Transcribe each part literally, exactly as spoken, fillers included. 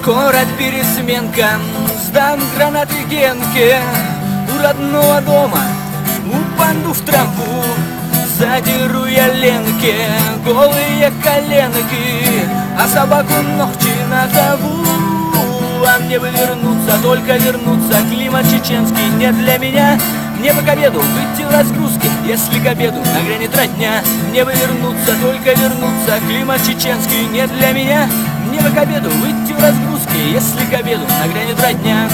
Скоро пересменка, сдам гранаты Генке. У родного дома упаду в траву, задеру я Ленке голые коленки, а собаку ногти назову. А мне бы вернуться, только вернуться. Климат чеченский не для меня. Мне бы к обеду выйти в разгрузке, если к обеду нагрянет родня. Мне бы вернуться, только вернуться. Климат чеченский не для меня. Мне бы к обеду выйти в разгрузке, если к обеду нагрянет родня.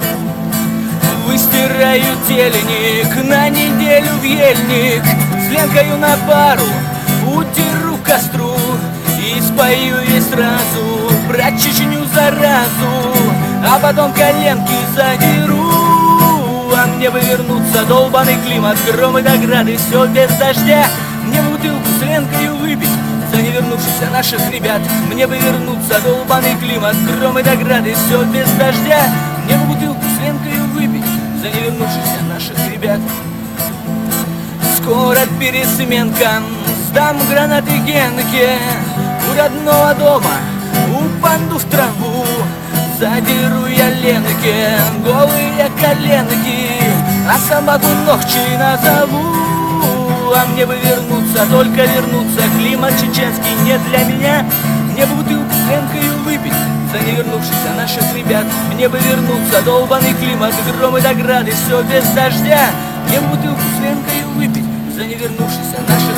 Выстираю теленик на неделю в ельник, с Ленкою на пару утеру к костру и спою ей сразу про Чечню заразу, а потом коленки задеру. А мне бы вернуться, долбаный климат, гром и награды, все без дождя. Мне бы бутылку с Ленкою выпить за невернувшихся наших ребят. Мне бы вернуться, долбаный климат, гром и награды, все без дождя. Мне бы бутылку с Ленкою выпить за невернувшихся наших ребят. Скоро пересменка, сдам гранаты Генке. У родного дома упаду в траву, задеру я Ленке голые коленки, а собаку ногти назову. А мне бы вернуться, только вернуться. Климат чеченский не для меня. Мне бы бутылку с Ленкою выпить за невернувшихся наших ребят. Мне бы вернуться, долбаный климат, гром и награды, все без дождя. Мне бы бутылку с Ленкою выпить за невернувшихся наших